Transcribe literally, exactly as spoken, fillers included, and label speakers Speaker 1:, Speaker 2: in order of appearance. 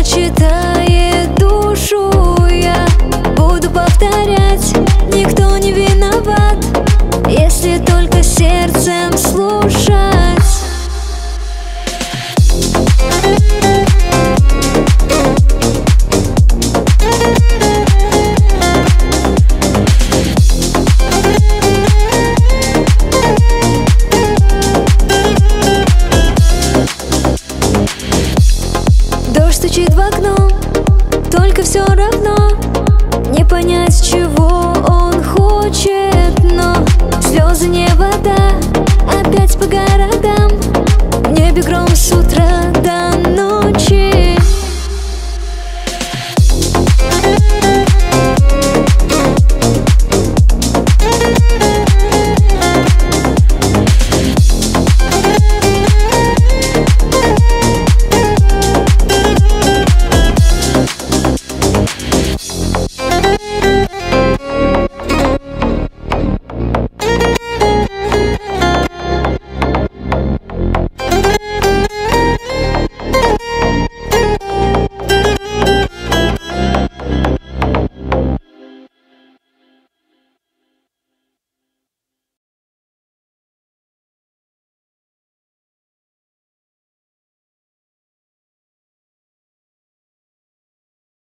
Speaker 1: читает душу. Я буду повторять: никто не виноват, если только сердцем слушать. Дождь стучит в окно, только все равно не понять, чего он хочет. Но слезы не вода,